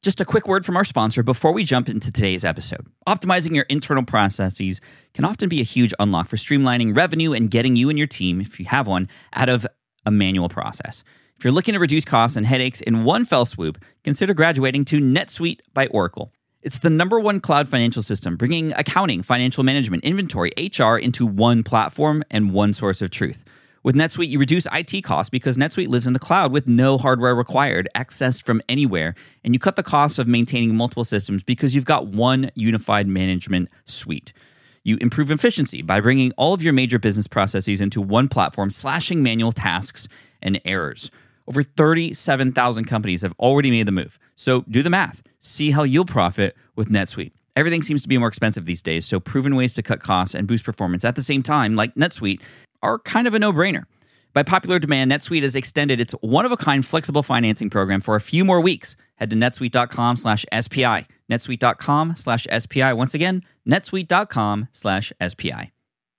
Just a quick word from our sponsor before we jump into today's episode. Optimizing your internal processes can often be a huge unlock for streamlining revenue and getting you and your team, if you have one, out of a manual process. If you're looking to reduce costs and headaches in one fell swoop, consider graduating to NetSuite by Oracle. It's the #1 cloud financial system, bringing accounting, financial management, inventory, HR into one platform and one source of truth. With NetSuite, you reduce IT costs because NetSuite lives in the cloud with no hardware required, accessed from anywhere, and you cut the costs of maintaining multiple systems because you've got one unified management suite. You improve efficiency by bringing all of your major business processes into one platform, slashing manual tasks and errors. Over 37,000 companies have already made the move. So do the math. See how you'll profit with NetSuite. Everything seems to be more expensive these days, so proven ways to cut costs and boost performance at the same time, like NetSuite, are kind of a no-brainer. By popular demand, NetSuite has extended its one-of-a-kind flexible financing program for a few more weeks. Head to netsuite.com/SPI. netsuite.com/SPI. Once again, netsuite.com/SPI.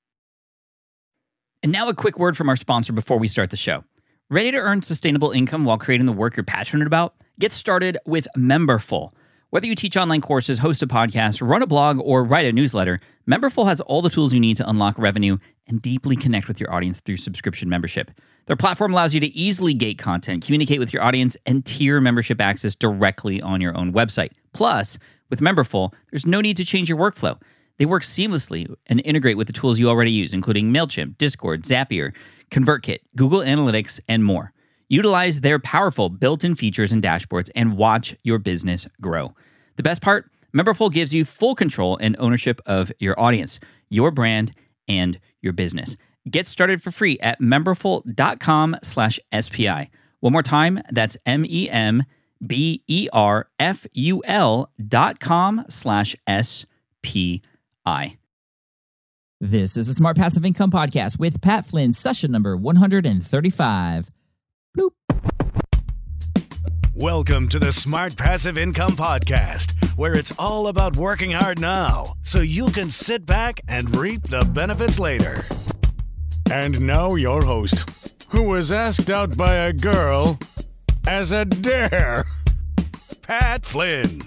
And now a quick word from our sponsor before we start the show. Ready to earn sustainable income while creating the work you're passionate about? Get started with Memberful. Whether you teach online courses, host a podcast, run a blog, or write a newsletter, Memberful has all the tools you need to unlock revenue and deeply connect with your audience through subscription membership. Their platform allows you to easily gate content, communicate with your audience, and tier membership access directly on your own website. Plus, with Memberful, there's no need to change your workflow. They work seamlessly and integrate with the tools you already use, including MailChimp, Discord, Zapier, ConvertKit, Google Analytics, and more. Utilize their powerful built-in features and dashboards and watch your business grow. The best part? Memberful gives you full control and ownership of your audience, your brand, and your business. Get started for free at memberful.com/SPI. One more time, that's memberful.com/SPI. This is a Smart Passive Income Podcast with Pat Flynn, session number 135. Bloop. Welcome to the Smart Passive Income Podcast, where it's all about working hard now so you can sit back and reap the benefits later. And now your host, who was asked out by a girl as a dare, Pat Flynn.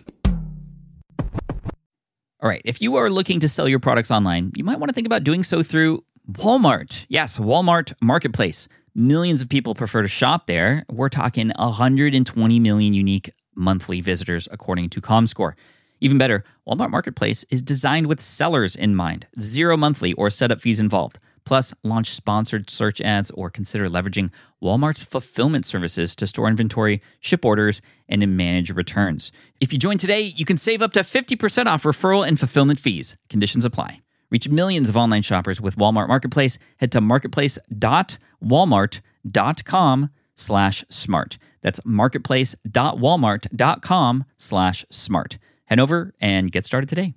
All right, if you are looking to sell your products online, you might want to think about doing so through Walmart. Yes, Walmart Marketplace. Millions of people prefer to shop there. We're talking 120 million unique monthly visitors, according to Comscore. Even better, Walmart Marketplace is designed with sellers in mind. 0 monthly or setup fees involved. Plus, launch sponsored search ads or consider leveraging Walmart's fulfillment services to store inventory, ship orders, and to manage returns. If you join today, you can save up to 50% off referral and fulfillment fees. Conditions apply. Reach millions of online shoppers with Walmart Marketplace. Head to marketplace.walmart.com/smart. That's marketplace.walmart.com/smart. Head over and get started today.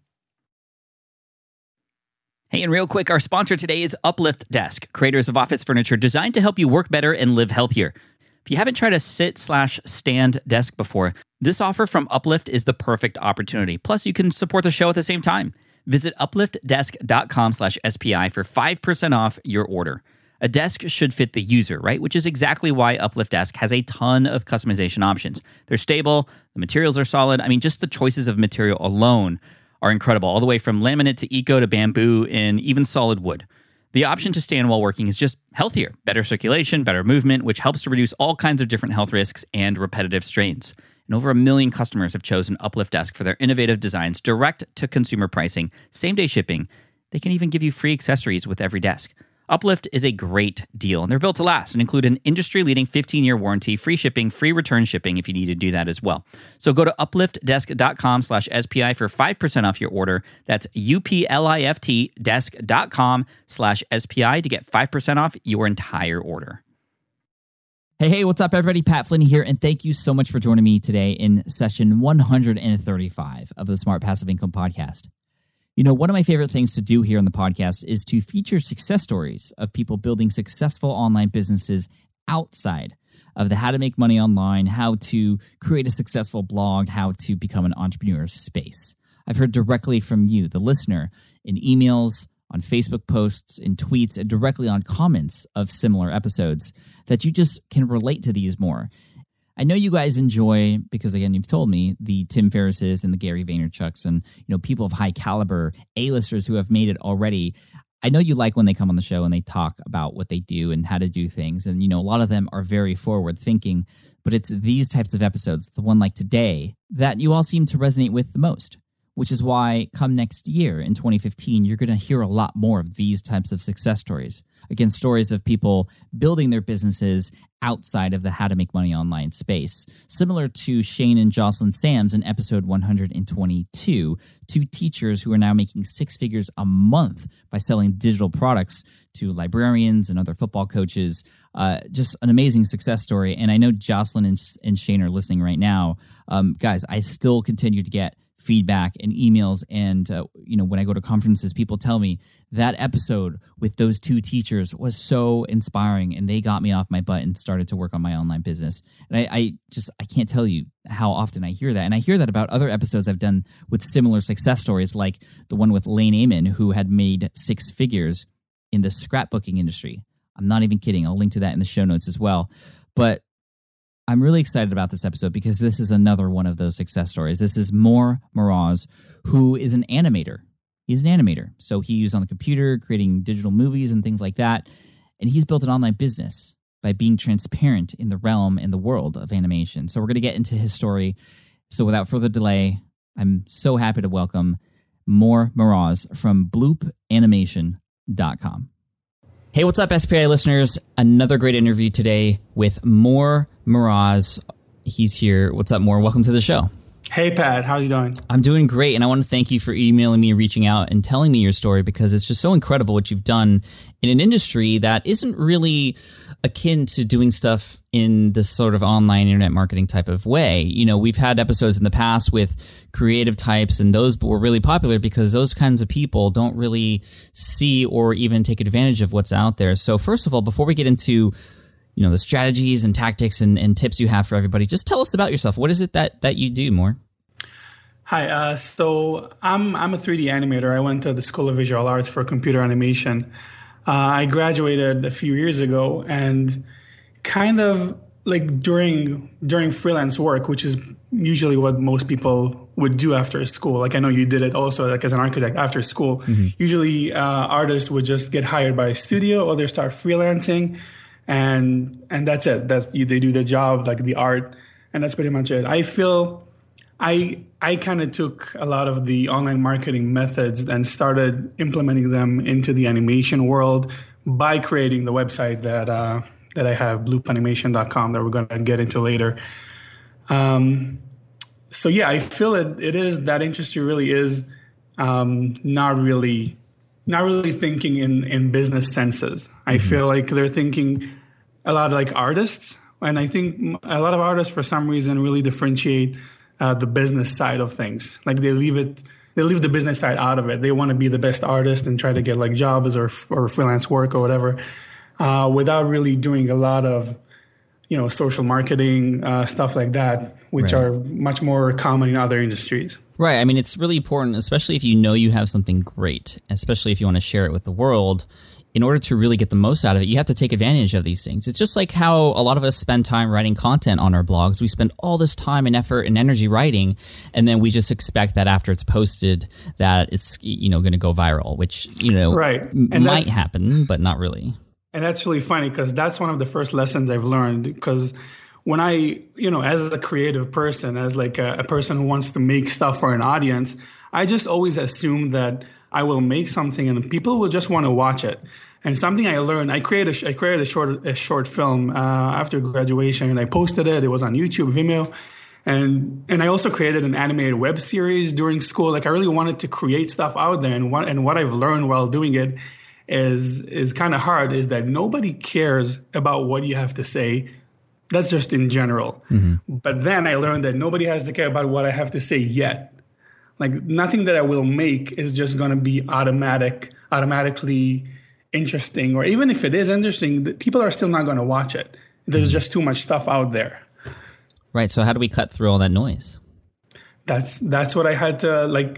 Hey, and real quick, our sponsor today is Uplift Desk, creators of office furniture designed to help you work better and live healthier. If you haven't tried a sit/stand desk before, this offer from Uplift is the perfect opportunity. Plus, you can support the show at the same time. Visit upliftdesk.com/SPI for 5% off your order. A desk should fit the user, right? Which is exactly why Uplift Desk has a ton of customization options. They're stable, the materials are solid. I mean, just the choices of material alone are incredible, all the way from laminate to eco to bamboo and even solid wood. The option to stand while working is just healthier, better circulation, better movement, which helps to reduce all kinds of different health risks and repetitive strains. And over 1 million customers have chosen Uplift Desk for their innovative designs, direct-to-consumer pricing, same-day shipping. They can even give you free accessories with every desk. Uplift is a great deal, and they're built to last and include an industry-leading 15-year warranty, free shipping, free return shipping if you need to do that as well. So go to upliftdesk.com/SPI for 5% off your order. That's upliftdesk.com/SPI to get 5% off your entire order. Hey, what's up, everybody? Pat Flynn here, and thank you so much for joining me today in session 135 of the Smart Passive Income Podcast. You know, one of my favorite things to do here on the podcast is to feature success stories of people building successful online businesses outside of the how to make money online, how to create a successful blog, how to become an entrepreneur space. I've heard directly from you, the listener, in emails, on Facebook posts, in tweets, and directly on comments of similar episodes that you just can relate to these more. I know you guys enjoy, because again, you've told me, the Tim Ferrisses and the Gary Vaynerchuks and, people of high caliber, A-listers who have made it already. I know you like when they come on the show and they talk about what they do and how to do things. And, a lot of them are very forward thinking, but it's these types of episodes, the one like today, that you all seem to resonate with the most, which is why come next year in 2015, you're going to hear a lot more of these types of success stories. Again, stories of people building their businesses outside of the how to make money online space. Similar to Shane and Jocelyn Sams in episode 122, two teachers who are now making six figures a month by selling digital products to librarians and other football coaches. Just an amazing success story. And I know Jocelyn and Shane are listening right now. Guys, I still continue to get feedback and emails, and when I go to conferences, people tell me that episode with those two teachers was so inspiring, and they got me off my butt and started to work on my online business. And I can't tell you how often I hear that, and I hear that about other episodes I've done with similar success stories, like the one with Lane Amen, who had made six figures in the scrapbooking industry. I'm not even kidding. I'll link to that in the show notes as well. But I'm really excited about this episode because this is another one of those success stories. This is Mor Meraz, who is an animator. He's an animator. So he used on the computer, creating digital movies and things like that. And he's built an online business by being transparent in the realm and the world of animation. So we're going to get into his story. So without further delay, I'm so happy to welcome Mor Meraz from bloopanimation.com. Hey, what's up, SPI listeners? Another great interview today with Mor Meraz. He's here. What's up, Mor? Welcome to the show. Hey, Pat. How are you doing? I'm doing great, and I want to thank you for emailing me, reaching out, and telling me your story, because it's just so incredible what you've done in an industry that isn't really akin to doing stuff in this sort of online internet marketing type of way. We've had episodes in the past with creative types, and those were really popular because those kinds of people don't really see or even take advantage of what's out there. So first of all, before we get into the strategies and tactics and tips you have for everybody, just tell us about yourself. What is it that you do, Mor? Hi. So I'm a 3D animator. I went to the School of Visual Arts for computer animation. I graduated a few years ago, and kind of like during freelance work, which is usually what most people would do after school. Like I know you did it also, like as an architect after school. Mm-hmm. Usually artists would just get hired by a studio, or they start freelancing, and that's it. They do the job, like the art, and that's pretty much it. I feel I kind of took a lot of the online marketing methods and started implementing them into the animation world by creating the website that I have, bloopanimation.com, that we're going to get into later. So yeah, I feel it is, that industry really is not really thinking in business senses. I feel like they're thinking a lot like artists, and I think a lot of artists for some reason really differentiate the business side of things. Like they leave the business side out of it. They want to be the best artist and try to get like jobs or freelance work or whatever, without really doing a lot of social marketing, stuff like that, which right. are much more common in other industries. Right. I mean, it's really important, especially if you have something great, especially if you want to share it with the world. In order to really get the most out of it, you have to take advantage of these things. It's just like how a lot of us spend time writing content on our blogs. We spend all this time and effort and energy writing, and then we just expect that after it's posted that it's going to go viral, which right. might happen, but not really. And that's really funny because that's one of the first lessons I've learned. Because when I, as a creative person, as like a person who wants to make stuff for an audience, I just always assume that I will make something and people will just want to watch it. And something I learned, I created a short film after graduation, and I posted it. It was on YouTube, Vimeo, and I also created an animated web series during school. Like I really wanted to create stuff out there, and what I've learned while doing it is kind of hard. Is that nobody cares about what you have to say. That's just in general. Mm-hmm. But then I learned that nobody has to care about what I have to say yet. Like nothing that I will make is just going to be automatically interesting, or even if it is interesting, people are still not going to watch it. There's just too much stuff out there. Right. So how do we cut through all that noise? That's what I had to like.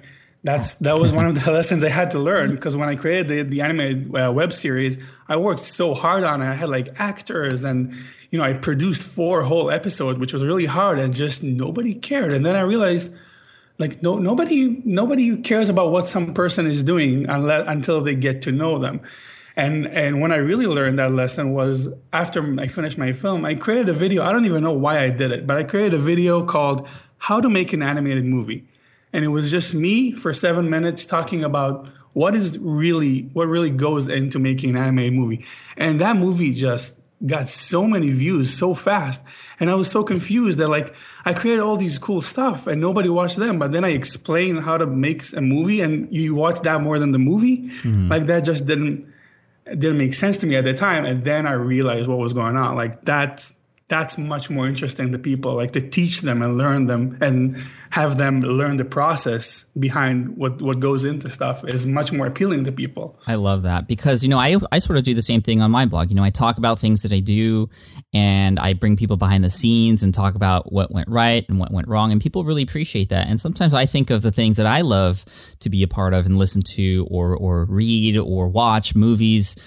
that was one of the lessons I had to learn, because when I created the animated web series, I worked so hard on it. I had like actors, and I produced 4 whole episodes, which was really hard, and just nobody cared. And then I realized, like, nobody cares about what some person is doing until they get to know them. And when I really learned that lesson was after I finished my film. I created a video. I don't even know why I did it, but I created a video called "How to Make an Animated Movie." And it was just me for 7 minutes talking about what really goes into making an animated movie. And that movie just got so many views so fast. And I was so confused that, like, I created all these cool stuff and nobody watched them. But then I explained how to make a movie, and you watch that more than the movie. Mm-hmm. Like, that just didn't make sense to me at the time. And then I realized what was going on. Like, that's much more interesting to people, like to teach them and learn them and have them learn the process behind what goes into stuff is much more appealing to people. I love that because, I sort of do the same thing on my blog. I talk about things that I do, and I bring people behind the scenes and talk about what went right and what went wrong. And people really appreciate that. And sometimes I think of the things that I love to be a part of and listen to or read or watch movies,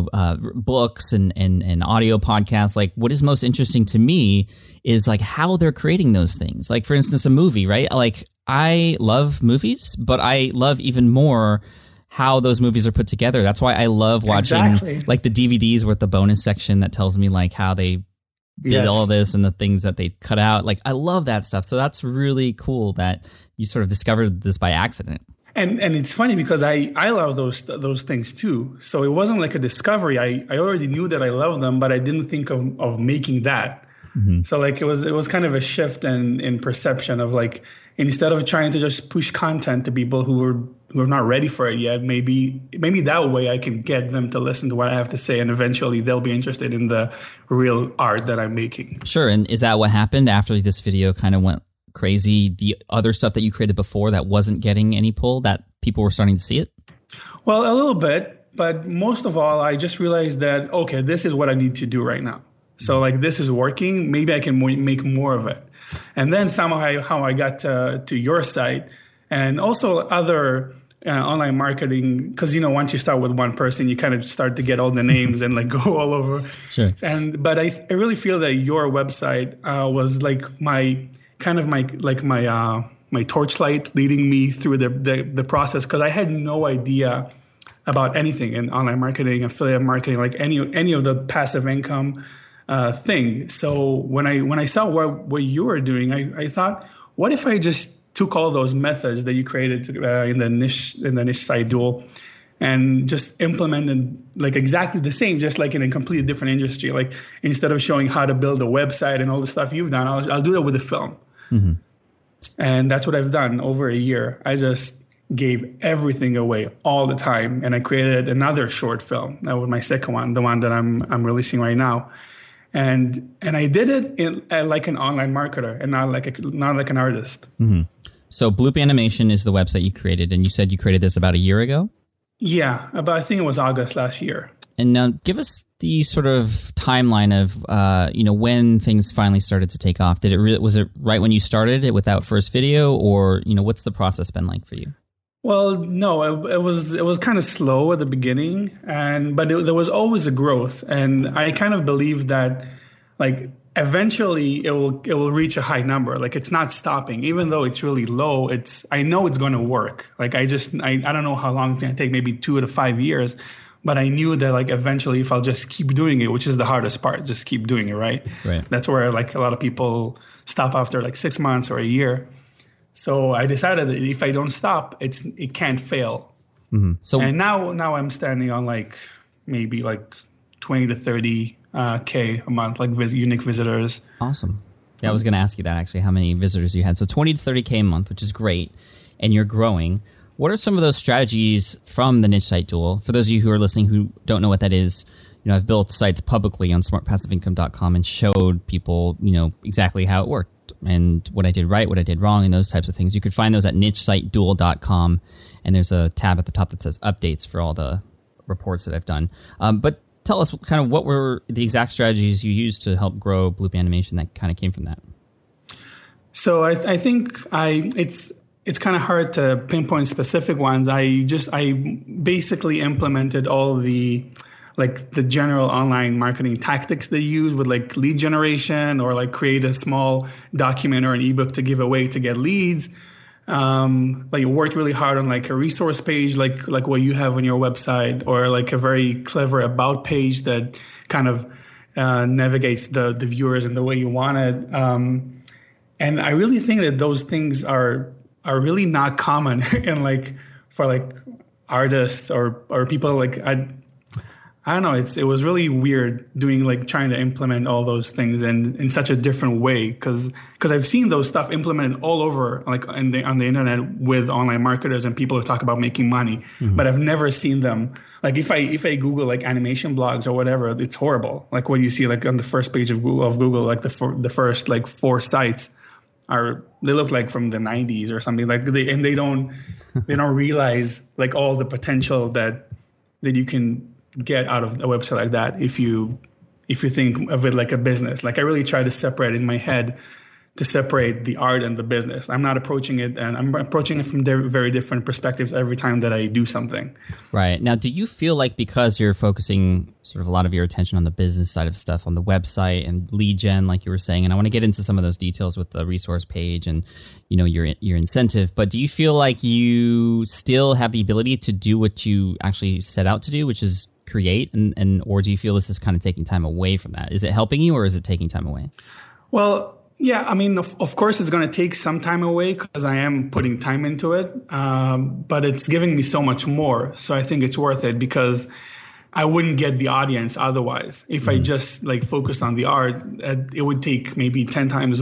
books and audio podcasts. Like, what is most interesting to me is like how they're creating those things. Like, for instance, a movie, right? Like, I love movies, but I love even more how those movies are put together. That's why I love watching like the DVDs with the bonus section that tells me like how they did all this and the things that they cut out. Like, I love that stuff. So that's really cool that you sort of discovered this by accident. And it's funny because I love those things too. So it wasn't like a discovery. I already knew that I loved them, but I didn't think of making that. Mm-hmm. So like it was kind of a shift in perception of like, instead of trying to just push content to people who are not ready for it yet, maybe that way I can get them to listen to what I have to say, and eventually they'll be interested in the real art that I'm making. Sure. And is that what happened after this video kind of went crazy? The other stuff that you created before that wasn't getting any pull, that people were starting to see it? Well, a little bit, but most of all, I just realized that, okay, this is what I need to do right now. So like, this is working. Maybe I can make more of it. And then somehow how I got to your site and also other online marketing, because once you start with one person, you kind of start to get all the names and like go all over. Sure. But I really feel that your website was like my torchlight leading me through the process, because I had no idea about anything in online marketing, affiliate marketing, like any of the passive income thing. So when I saw what you were doing, I thought, what if I just took all those methods that you created in the niche site duel and just implemented like exactly the same, just like in a completely different industry. Like, instead of showing how to build a website and all the stuff you've done, I'll do that with a film. Mm-hmm. And that's what I've done over a year. I just gave everything away all the time, and I created another short film. That was my second one, the one that I'm releasing right now. And I did it like an online marketer and not like an artist. Mm-hmm. So Bloop Animation is the website you created, and you said you created this about a year ago? Yeah, I think it was August last year. And now give us the sort of timeline of when things finally started to take off. Was it right when you started it with that first video, or what's the process been like for you? Well, no, it was kind of slow at the beginning, but there was always a growth, and I kind of believe that like eventually it will reach a high number. Like, it's not stopping, even though it's really low. I know it's going to work. Like, I don't know how long it's going to take, maybe 2 to 5 years. But I knew that like eventually, if I'll just keep doing it, which is the hardest part, just keep doing it, right? Right. That's where like a lot of people stop after like 6 months or a year. So I decided that if I don't stop, it can't fail. Mm-hmm. So and now I'm standing on like maybe like 20 to 30 K a month, like unique visitors. Awesome. Yeah, I was going to ask you that actually, how many visitors you had. So 20 to 30 K a month, which is great, and you're growing. What are some of those strategies from the Niche Site Duel? For those of you who are listening who don't know what that is, I've built sites publicly on smartpassiveincome.com and showed people, exactly how it worked and what I did right, what I did wrong, and those types of things. You could find those at nichesiteduel.com, and there's a tab at the top that says updates for all the reports that I've done. But tell us kind of what were the exact strategies you used to help grow Bloop Animation that kind of came from that. So I think it's kind of hard to pinpoint specific ones. I basically implemented all the like the general online marketing tactics they use with like lead generation, or like create a small document or an ebook to give away to get leads. Like work really hard on like a resource page, like what you have on your website, or like a very clever about page that kind of navigates the viewers in the way you want it. And I really think that those things are really not common in like for like artists or people like I don't know. It was really weird doing like trying to implement all those things in such a different way, because I've seen those stuff implemented all over like on the internet with online marketers and people who talk about making money, but I've never seen them like if I Google like animation blogs or whatever, it's horrible. Like what you see like on the first page of Google like the first like 4 sites they look like from the 90s or something, like they don't realize like all the potential that you can get out of a website like that if you think of it like a business. Like I really try to separate in my head to separate the art and the business. I'm not approaching it, and I'm approaching it from very different perspectives every time that I do something. Right. Now, do you feel like because you're focusing sort of a lot of your attention on the business side of stuff on the website and lead gen, like you were saying, and I want to get into some of those details with the resource page and, you know, your incentive, but do you feel like you still have the ability to do what you actually set out to do, which is create, and or do you feel this is kind of taking time away from that? Is it helping you, or is it taking time away? Well, yeah, I mean, of course, it's going to take some time away because I am putting time into it, but it's giving me so much more. So I think it's worth it, because I wouldn't get the audience otherwise. If I just like focused on the art, it would take maybe 10 times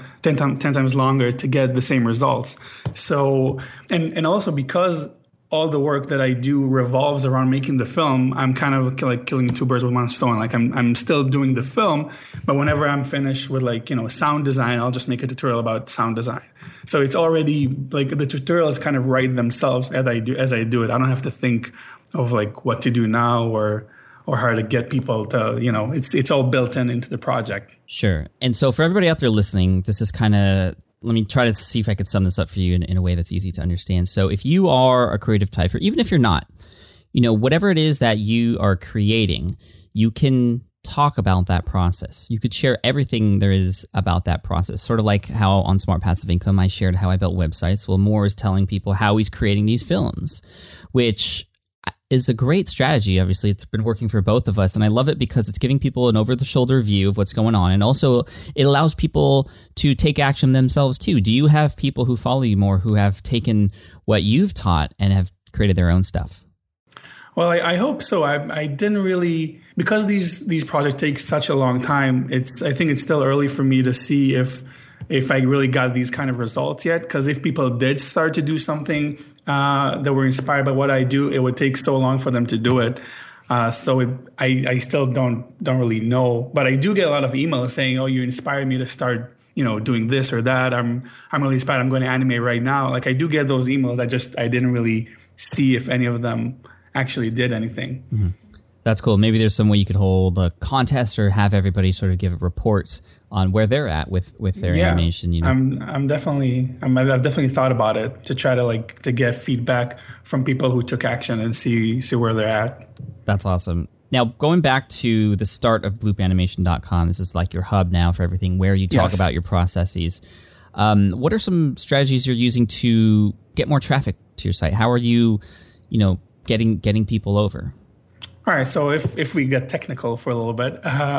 longer to get the same results. So, and also because all the work that I do revolves around making the film, I'm kind of like killing 2 birds with 1 stone. Like I'm still doing the film, but whenever I'm finished with like, you know, sound design, I'll just make a tutorial about sound design. So it's already like the tutorials kind of write themselves as I do it. I don't have to think of like what to do now or how to get people to, you know, it's all built into the project. Sure. And so for everybody out there listening, this is kind of, let me try to see if I could sum this up for you in a way that's easy to understand. So if you are a creative type, or even if you're not, you know, whatever it is that you are creating, you can talk about that process. You could share everything there is about that process. Sort of like how on Smart Passive Income, I shared how I built websites. Well, Moore is telling people how he's creating these films, which is a great strategy. Obviously, it's been working for both of us, and I love it because it's giving people an over-the-shoulder view of what's going on, and also it allows people to take action themselves too. Do you have people who follow you more who have taken what you've taught and have created their own stuff? Well, I hope so. I didn't really, because these projects take such a long time. I think it's still early for me to see if I really got these kind of results yet. Because if people did start to do something that were inspired by what I do, it would take so long for them to do it. I still don't really know, but I do get a lot of emails saying, "Oh, you inspired me to start, you know, doing this or that. I'm really inspired. I'm going to animate right now." Like I do get those emails. I didn't really see if any of them actually did anything. Mm-hmm. That's cool. Maybe there's some way you could hold a contest or have everybody sort of give a report on where they're at with their animation. You know, I've definitely thought about it to try to get feedback from people who took action and see where they're at. That's awesome. Now, going back to the start of bloopanimation.com, this is like your hub now for everything, where you talk about your processes. What are some strategies you're using to get more traffic to your site? How are you, getting people over? All right. So if we get technical for a little bit,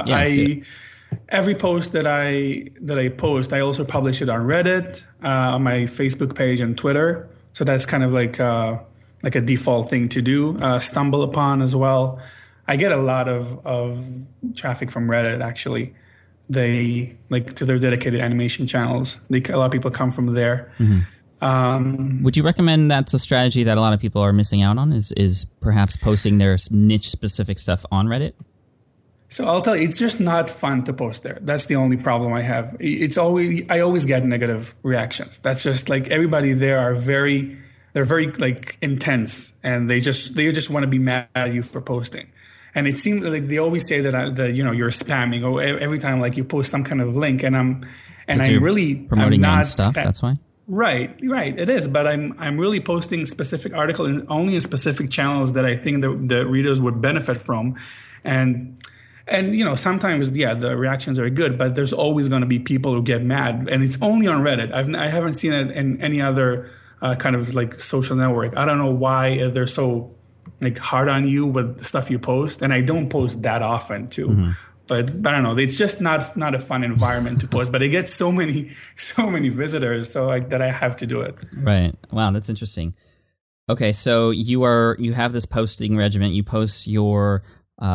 every post that I post, I also publish it on Reddit, on my Facebook page and Twitter. So that's kind of like a default thing to do. StumbleUpon as well. I get a lot of traffic from Reddit, actually. They to their dedicated animation channels. A lot of people come from there. Mm-hmm. Would you recommend that's a strategy that a lot of people are missing out on? Is perhaps posting their niche specific stuff on Reddit? So I'll tell you, it's just not fun to post there. That's the only problem I have. I always get negative reactions. That's just like everybody there they're very like intense, and they just want to be mad at you for posting. And it seems like they always say that you're spamming, or every time like you post some kind of link, and I'm really promoting your own stuff. That's why. Right, right. It is, but I'm really posting specific article only in specific channels that I think the readers would benefit from, and sometimes the reactions are good, but there's always going to be people who get mad, and it's only on Reddit. I haven't seen it in any other kind of like social network. I don't know why they're so like hard on you with the stuff you post, and I don't post that often too. Mm-hmm. But I don't know. It's just not a fun environment to post. But it gets so many visitors, so that I have to do it. Right. Wow, that's interesting. Okay, so you have this posting regimen. You post your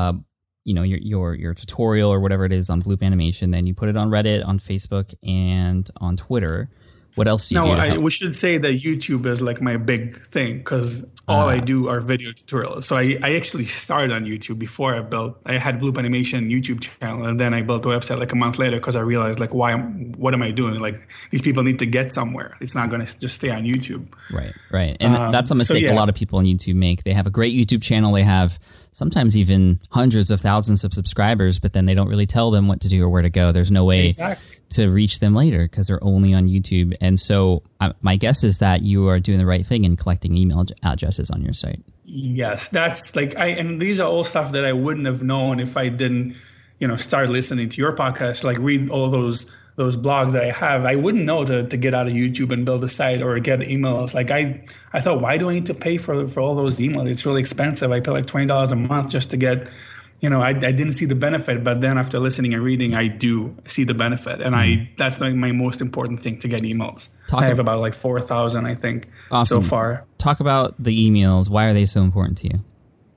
your tutorial or whatever it is on Bloop Animation. Then you put it on Reddit, on Facebook, and on Twitter. What else do you do? We should say that YouTube is like my big thing because all I do are video tutorials. So I actually started on YouTube before I had Bloop Animation YouTube channel, and then I built a website like a month later because I realized like what am I doing? Like these people need to get somewhere. It's not going to just stay on YouTube. Right. And that's a mistake a lot of people on YouTube make. They have a great YouTube channel. They have sometimes even hundreds of thousands of subscribers, but then they don't really tell them what to do or where to go. There's no way to reach them later because they're only on YouTube. And so my guess is that you are doing the right thing in collecting email addresses on your site. Yes, that's and these are all stuff that I wouldn't have known if I didn't, start listening to your podcast, like read all those blogs that I have. I wouldn't know to get out of YouTube and build a site or get emails. Like I thought, why do I need to pay for all those emails? It's really expensive. I pay like $20 a month just to get, I didn't see the benefit, but then after listening and reading, I do see the benefit. And that's like my most important thing, to get emails. I have about like 4,000, I think, so far. Talk about the emails. Why are they so important to you?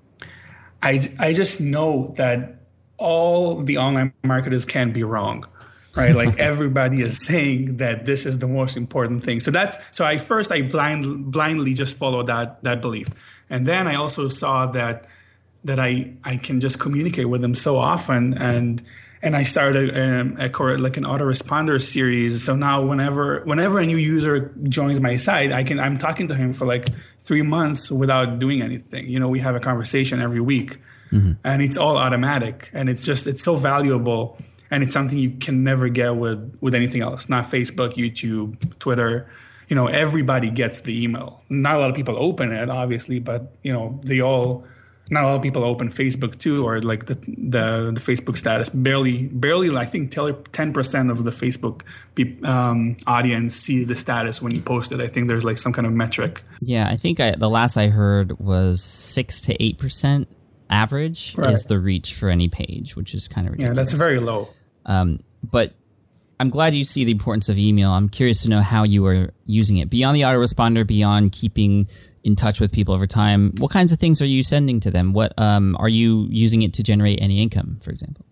I just know that all the online marketers can be wrong. Right, like everybody is saying that this is the most important thing. So I blindly just followed that belief, and then I also saw that I can just communicate with them so often, and I started an autoresponder series. So now whenever a new user joins my site, I'm talking to him for like 3 months without doing anything. We have a conversation every week, and it's all automatic, and it's so valuable. And it's something you can never get with anything else, not Facebook, YouTube, Twitter. Everybody gets the email. Not a lot of people open it, obviously, but not a lot of people open Facebook too, or like the Facebook status. Barely, I think 10% of the Facebook audience see the status when you post it. I think there's like some kind of metric. Yeah, I think the last I heard was 6 to 8% average is the reach for any page, which is kind of ridiculous. Yeah, that's very low. But I'm glad you see the importance of email. I'm curious to know how you are using it. Beyond the autoresponder, beyond keeping in touch with people over time, what kinds of things are you sending to them? What are you using it to generate any income, for example?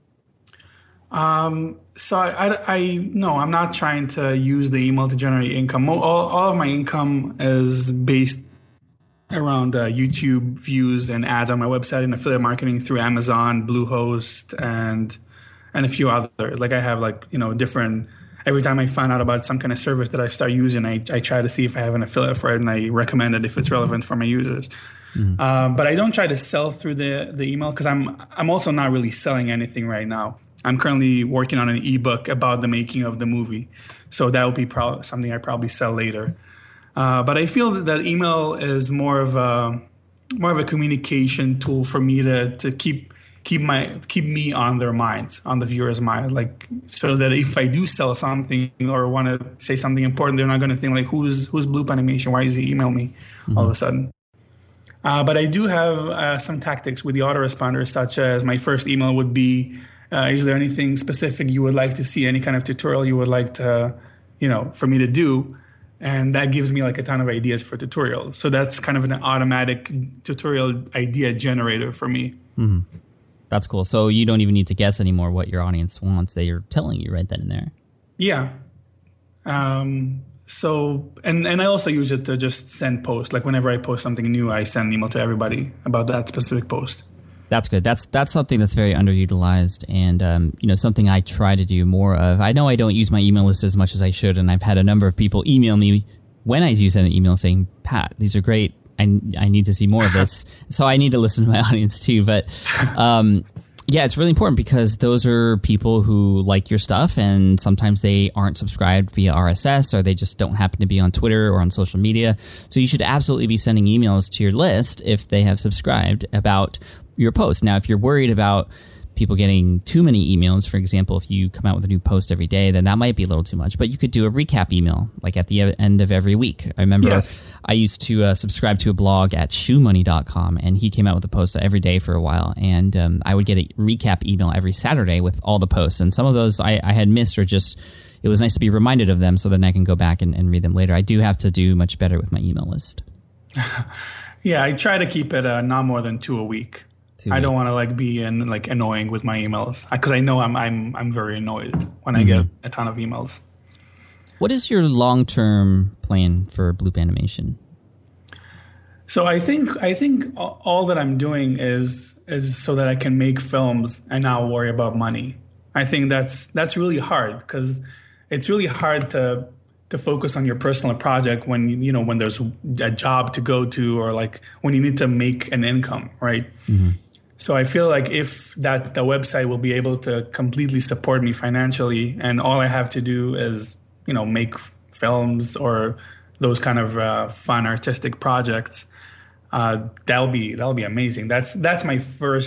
So I'm not trying to use the email to generate income. All of my income is based around YouTube views and ads on my website and affiliate marketing through Amazon, Bluehost, and a few others. Like I have different. Every time I find out about some kind of service that I start using, I try to see if I have an affiliate for it, and I recommend it if it's relevant for my users. But I don't try to sell through the email because I'm also not really selling anything right now. I'm currently working on an ebook about the making of the movie, so that will be something I probably sell later. But I feel that email is more of a communication tool for me to keep me on their minds, on the viewers' minds, like so that if I do sell something or want to say something important, they're not going to think like, who's Bloop Animation? Why does he email me all of a sudden? But I do have some tactics with the autoresponders, such as my first email would be, is there anything specific you would like to see, any kind of tutorial you would like to, for me to do? And that gives me like a ton of ideas for tutorials. So that's kind of an automatic tutorial idea generator for me. Mm-hmm. That's cool. So you don't even need to guess anymore what your audience wants. They are telling you right then and there. Yeah. So I also use it to just send posts. Like whenever I post something new, I send an email to everybody about that specific post. That's good. That's something that's very underutilized, and something I try to do more of. I know I don't use my email list as much as I should, and I've had a number of people email me when I send an email saying, "Pat, these are great. I need to see more of this." So I need to listen to my audience too. But Yeah, it's really important because those are people who like your stuff, and sometimes they aren't subscribed via RSS, or they just don't happen to be on Twitter or on social media. So you should absolutely be sending emails to your list if they have subscribed about your post. Now, if you're worried about people getting too many emails, for example, if you come out with a new post every day, then that might be a little too much. But you could do a recap email, like at the end of every week. I remember I used to subscribe to a blog at shoemoney.com, and he came out with a post every day for a while. And I would get a recap email every Saturday with all the posts. And some of those I had missed, or just it was nice to be reminded of them so then I can go back and read them later. I do have to do much better with my email list. Yeah, I try to keep it not more than 2 a week. I don't want to be annoying with my emails, because I know I'm very annoyed when I get a ton of emails. What is your long-term plan for Bloop Animation? So I think all that I'm doing is so that I can make films and not worry about money. I think that's really hard, because it's really hard to focus on your personal project when there's a job to go to, or when you need to make an income, right? Mm-hmm. So I feel like if the website will be able to completely support me financially, and all I have to do is, make films or those kind of fun artistic projects, that'll be amazing. That's my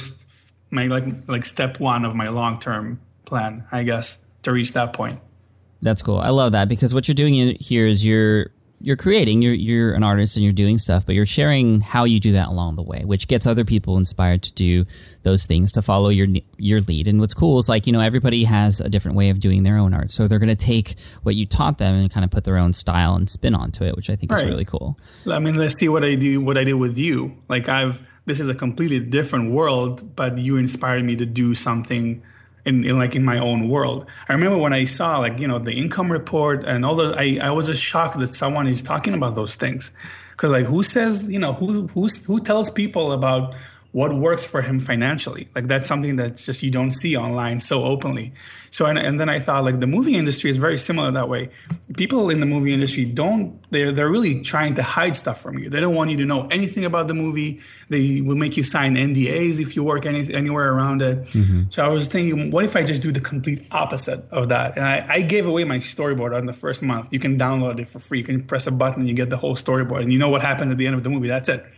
step one of my long-term plan, I guess, to reach that point. That's cool. I love that, because what you're doing here is you're creating, you're an artist and you're doing stuff, but you're sharing how you do that along the way, which gets other people inspired to do those things, to follow your lead. And what's cool is everybody has a different way of doing their own art. So they're going to take what you taught them and kind of put their own style and spin onto it, which I think is really cool. I mean, let's see what I did with you. This is a completely different world, but you inspired me to do something in my own world. I remember when I saw the income report and all the, I was just shocked that someone is talking about those things, because who says, who tells people about what works for him financially? That's something that's just you don't see online so openly. So and then I thought the movie industry is very similar that way. People in the movie industry they're really trying to hide stuff from you. They don't want you to know anything about the movie. They will make you sign NDAs if you work anywhere around it. Mm-hmm. So I was thinking, what if I just do the complete opposite of that? And I gave away my storyboard on the first month. You can download it for free. You can press a button and you get the whole storyboard, and you know what happens at the end of the movie. That's it.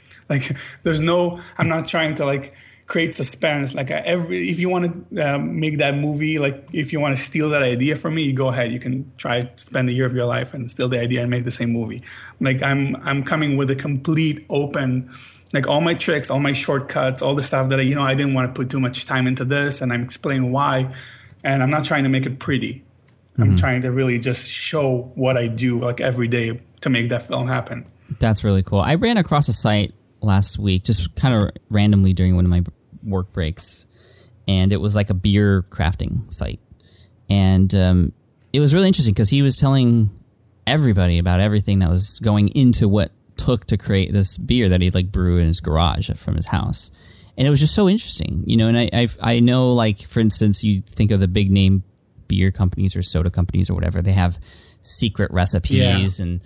I'm not trying to create suspense. If you want to make that movie, if you want to steal that idea from me, you go ahead. You can try to spend a year of your life and steal the idea and make the same movie. I'm coming with a complete open, all my tricks, all my shortcuts, all the stuff that I didn't want to put too much time into this, and I'm explaining why. And I'm not trying to make it pretty. Mm-hmm. I'm trying to really just show what I do every day to make that film happen. That's really cool. I ran across a site last week, just kind of randomly during one of my work breaks, and it was a beer crafting site, and it was really interesting because he was telling everybody about everything that was going into what took to create this beer that he'd brew in his garage from his house, and it was just so interesting, and I know, for instance, you think of the big name beer companies or soda companies or whatever, they have secret recipes, and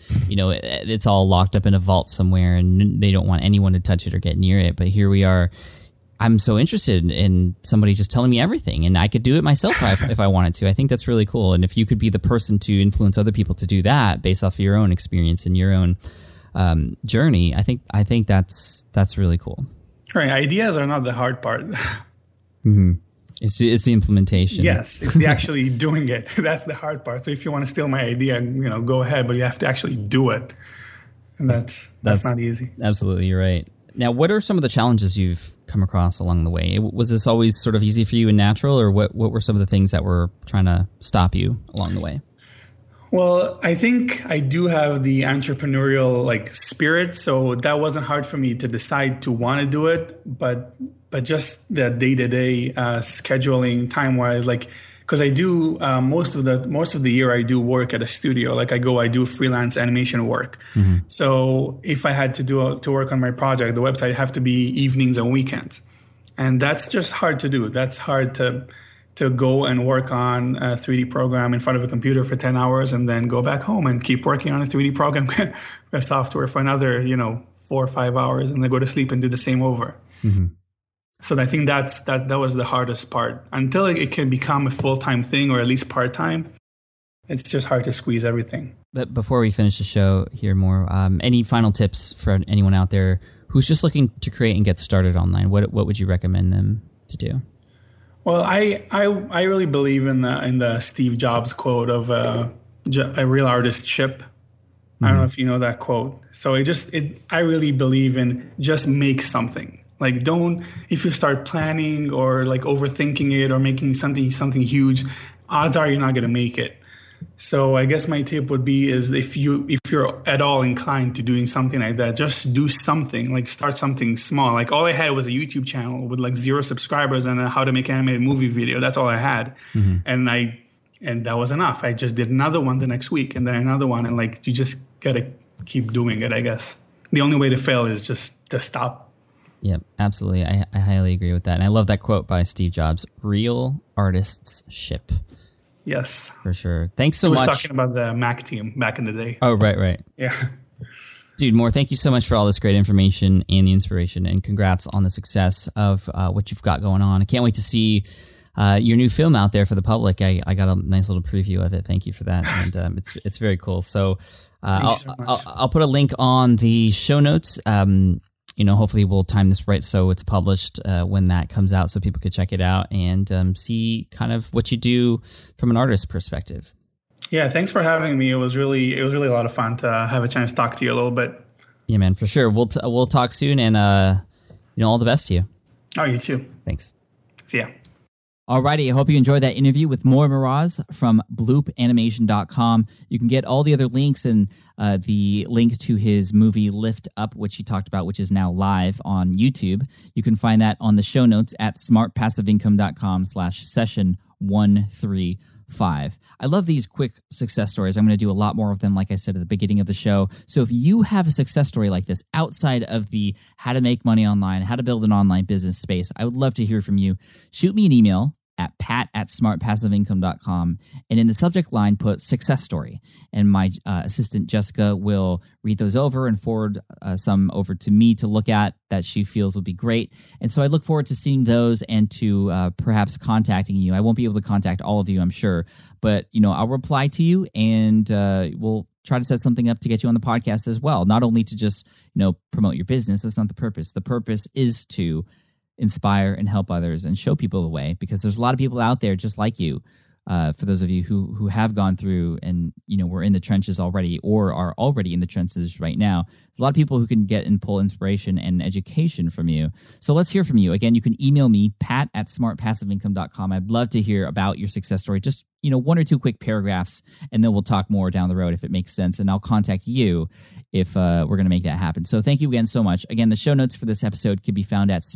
it's all locked up in a vault somewhere, and they don't want anyone to touch it or get near it. But here we are. I'm so interested in somebody just telling me everything, and I could do it myself if I wanted to. I think that's really cool. And if you could be the person to influence other people to do that based off of your own experience and your own journey, I think that's really cool. Right, ideas are not the hard part. Mm-hmm. It's the implementation. Yes, it's the actually doing it. That's the hard part. So if you want to steal my idea, go ahead, but you have to actually do it. And that's not easy. Absolutely, you're right. Now, what are some of the challenges you've come across along the way? Was this always sort of easy for you and natural, or what were some of the things that were trying to stop you along the way? Well, I think I do have the entrepreneurial spirit, so that wasn't hard for me to decide to want to do it, but just the day-to-day scheduling time-wise, because I do most of the year I do work at a studio. I do freelance animation work. Mm-hmm. So if I had to work on my project, the website have to be evenings and weekends, and that's just hard to do. That's hard to go and work on a 3D program in front of a computer for 10 hours and then go back home and keep working on a 3D program software for another 4 or 5 hours, and then go to sleep and do the same over. Mm-hmm. So I think that was the hardest part. Until it can become a full-time thing or at least part-time, it's just hard to squeeze everything. But before we finish the show here more, any final tips for anyone out there who's just looking to create and get started online? What would you recommend them to do? Well, I really believe in the Steve Jobs quote of a real artist ship. I don't know if you know that quote. So I really believe in just make something. Like if you start planning or like overthinking it or making something huge, odds are you're not going to make it. So I guess my tip would be is if you're at all inclined to doing something like that, just do something, like start something small. Like all I had was a YouTube channel with like 0 subscribers and a how to make animated movie video. That's all I had. And that was enough. I just did another one the next week and then another one. And like, you just got to keep doing it, I guess. The only way to fail is just to stop. Yep, absolutely. I highly agree with that. And I love that quote by Steve Jobs, real artists ship. Yes. For sure. Thanks so much. I was talking about the Mac team back in the day. Oh, right. Yeah. Dude, Mor, thank you so much for all this great information and the inspiration, and congrats on the success of what you've got going on. I can't wait to see your new film out there for the public. I got a nice little preview of it. Thank you for that. And it's very cool. So, I'll put a link on the show notes. Hopefully we'll time this right so it's published when that comes out, so people could check it out and see kind of what you do from an artist's perspective. Yeah, thanks for having me. It was really a lot of fun to have a chance to talk to you a little bit. Yeah, man, for sure. We'll talk soon, and all the best to you. Oh, you too. Thanks. See ya. Alrighty, I hope you enjoyed that interview with Mor Meraz from bloopanimation.com. You can get all the other links and the link to his movie Lift Up, which he talked about, which is now live on YouTube. You can find that on the show notes at smartpassiveincome.com/session135. I love these quick success stories. I'm going to do a lot more of them, like I said at the beginning of the show. So if you have a success story like this outside of the how to make money online, how to build an online business space, I would love to hear from you. Shoot me an email at pat@smartpassiveincome.com, and in the subject line put success story, and my assistant Jessica will read those over and forward some over to me to look at that she feels would be great. And so I look forward to seeing those and to perhaps contacting you. I won't be able to contact all of you, I'm sure, but I'll reply to you, and we'll try to set something up to get you on the podcast as well, not only to just promote your business. That's not the purpose. The purpose is to inspire and help others and show people the way, because there's a lot of people out there just like you. For those of you who have gone through and were in the trenches already or are already in the trenches right now, there's a lot of people who can get and pull inspiration and education from you. So let's hear from you. Again, you can email me, pat@smartpassiveincome.com. I'd love to hear about your success story. Just 1 or 2 quick paragraphs, and then we'll talk more down the road if it makes sense, and I'll contact you if we're going to make that happen. So thank you again so much. Again, the show notes for this episode can be found at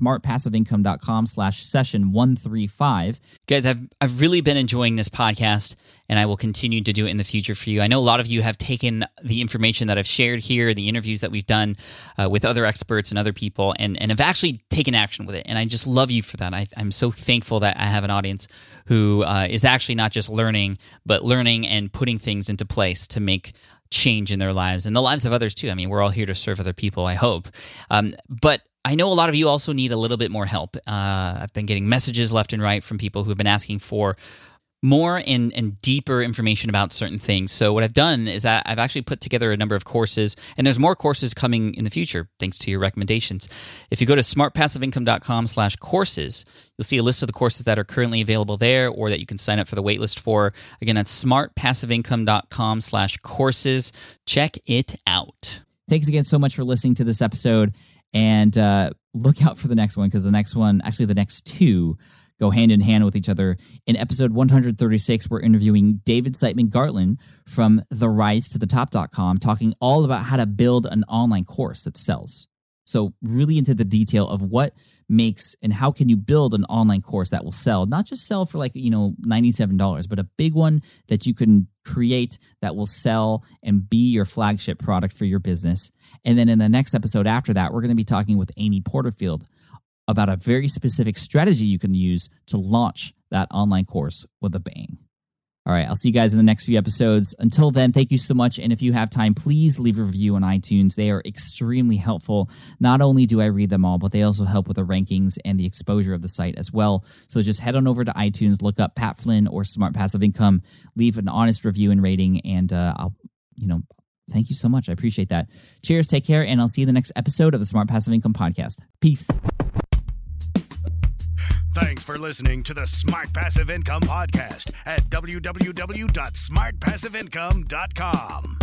smartpassiveincome.com/session135. Guys, I've really been enjoying this podcast, and I will continue to do it in the future for you. I know a lot of you have taken the information that I've shared here, the interviews that we've done with other experts and other people, and have actually taken action with it. And I just love you for that. I'm so thankful that I have an audience who is actually not just learning, but learning and putting things into place to make change in their lives and the lives of others too. I mean, we're all here to serve other people, I hope. But I know a lot of you also need a little bit more help. I've been getting messages left and right from people who have been asking for more and deeper information about certain things. So what I've done is I've actually put together a number of courses, and there's more courses coming in the future thanks to your recommendations. If you go to smartpassiveincome.com/courses, you'll see a list of the courses that are currently available there or that you can sign up for the waitlist for. Again, that's smartpassiveincome.com/courses. Check it out. Thanks again so much for listening to this episode, and look out for the next one, because the next one, actually the next 2, go hand in hand with each other. In episode 136, we're interviewing David Siteman Gartland from TheRiseToTheTop.com, talking all about how to build an online course that sells. So really into the detail of what makes and how can you build an online course that will sell, not just sell for $97, but a big one that you can create that will sell and be your flagship product for your business. And then in the next episode after that, we're going to be talking with Amy Porterfield about a very specific strategy you can use to launch that online course with a bang. All right, I'll see you guys in the next few episodes. Until then, thank you so much. And if you have time, please leave a review on iTunes. They are extremely helpful. Not only do I read them all, but they also help with the rankings and the exposure of the site as well. So just head on over to iTunes, look up Pat Flynn or Smart Passive Income, leave an honest review and rating, and thank you so much. I appreciate that. Cheers, take care, and I'll see you in the next episode of the Smart Passive Income Podcast. Peace. Thanks for listening to the Smart Passive Income Podcast at www.smartpassiveincome.com.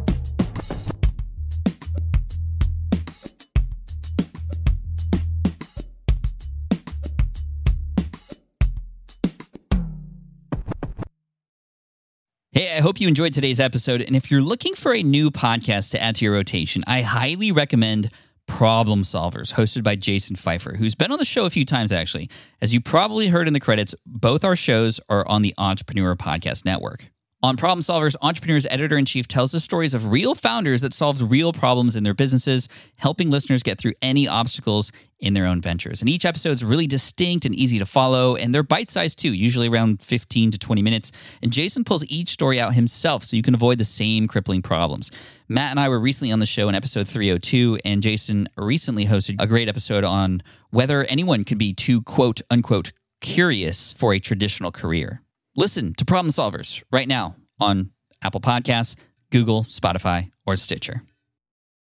Hey, I hope you enjoyed today's episode. And if you're looking for a new podcast to add to your rotation, I highly recommend Problem Solvers, hosted by Jason Pfeiffer, who's been on the show a few times, actually. As you probably heard in the credits, both our shows are on the Entrepreneur Podcast Network. On Problem Solvers, Entrepreneur's editor-in-chief tells the stories of real founders that solved real problems in their businesses, helping listeners get through any obstacles in their own ventures. And each episode is really distinct and easy to follow, and they're bite-sized too, usually around 15 to 20 minutes. And Jason pulls each story out himself so you can avoid the same crippling problems. Matt and I were recently on the show in episode 302, and Jason recently hosted a great episode on whether anyone could be too quote-unquote curious for a traditional career. Listen to Problem Solvers right now on Apple Podcasts, Google, Spotify, or Stitcher.